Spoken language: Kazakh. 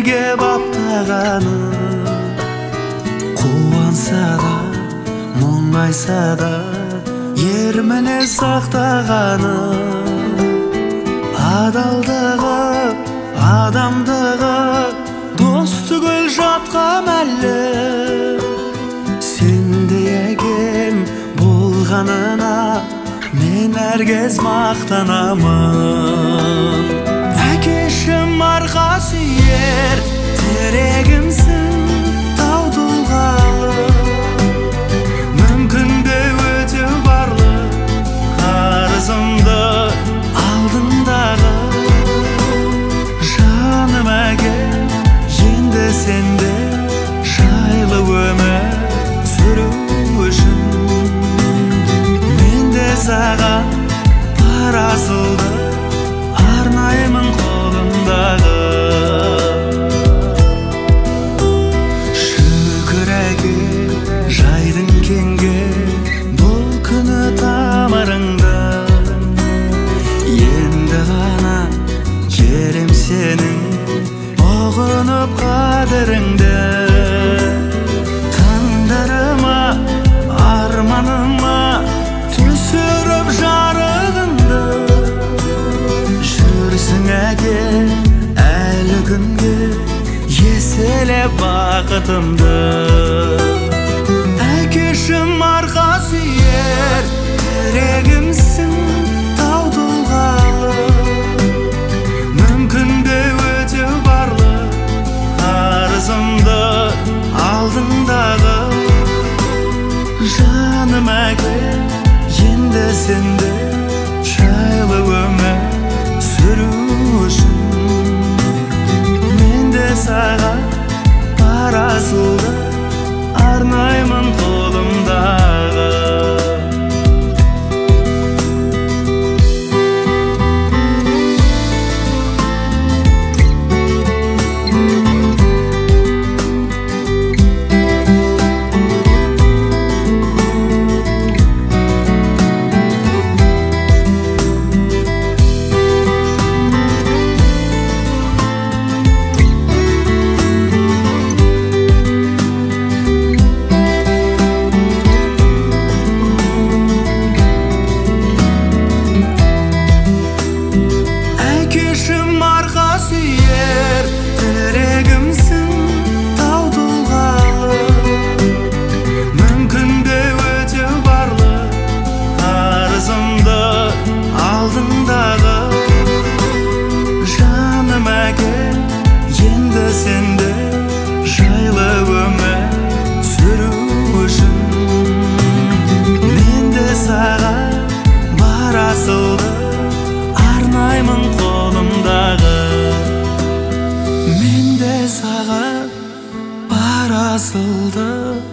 бірге баптағаны, қуанса да мұңайса да ерміне сақтағаны, адалдығы адамдығы дос түгел жатқа мәлі. Сендей әкем болғанына мен әркез мақтанамын. Әкешім арқа сүйер терегімсің, тау тұлғалы, мүмкін бе өтеу барлық қарызымды алдыңдағы. Жаным әкем, енді сенде жайлы өмір сүру үшін мен де саған парасылды арнаймын қолымдағы. Шүкір әке жайдың кеңге бұл күні тамырыңды, енді ғана керем сенің ұғынып қадіріңді. Таңдарыма арманыма түсіріп жарығыңды, жүрсің әке әлі күнге еселеп бақытымды. Әкешім арқа сүйер терегімсің, тау тұлғалы, мүмкін бе өтеу барлық қарызымды алдыңдағы. Жаным әке, енді сенде жайлы өмір сүру үшін мен де саған парасылды арнаймын қолымдағы. Сенде жайлы өмір сүру үшін мен де саған парасылды арнаймын қолымдағы. Мен де саған парасылды